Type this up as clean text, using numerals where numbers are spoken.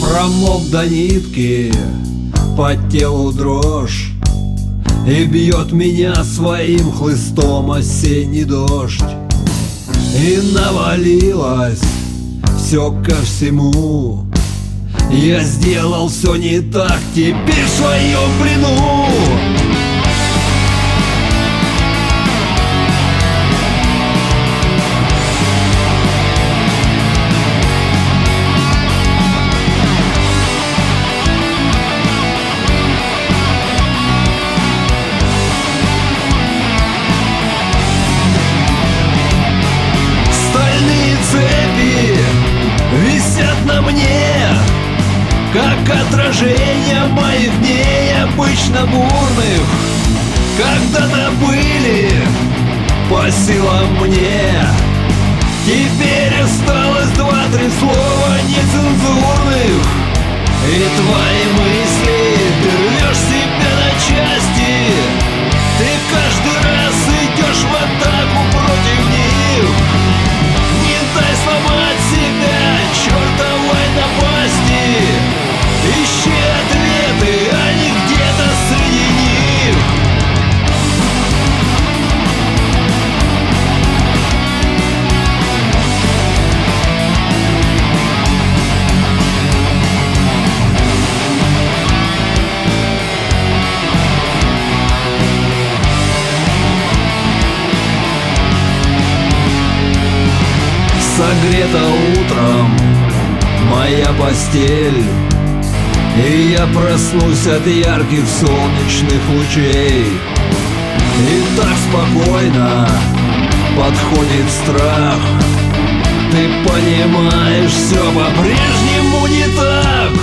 Промок до нитки, по телу дрожь, и бьет меня своим хлыстом осенний дождь. И навалилось все ко всему. Я сделал все не так, теперь в своем плену. Цепи висят на мне, как отражение моих дней обычно бурных. Когда-то были по силам мне, теперь осталось два-три слова нецензурных. И твои мысли, ты рвешь себя на части, ты каждый раз идешь в атаку против них. Дай сломать себя чертовой напасти. Ищи ответы, они где-то среди них. Согрета утром моя постель, и я проснусь от ярких солнечных лучей. И так спокойно подходит страх. Ты понимаешь, все по-прежнему не так.